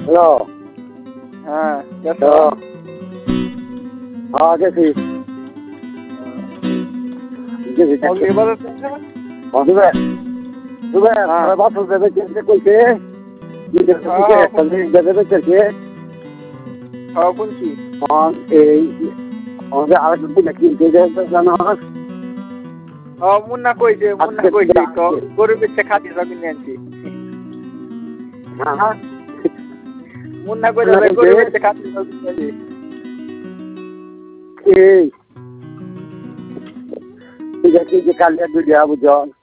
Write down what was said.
Hello. হ্যাঁ তো হ্যাঁ গেছি গেছি দুবে দুবে বাসল দেবে কিনতে কইছে দেবে কে হ্যাঁ শুনছি এই আমাদের আরেকজন কিনতে জানো মুন্না কইছে গরু বেচে খাতি সব কিনে আনছি হ্যাঁ মুন্না কইছে গরু বেচে খাতি সব কিনে আনছি ঠিক আছে যে কালিয়া দুলিয়া বুঝো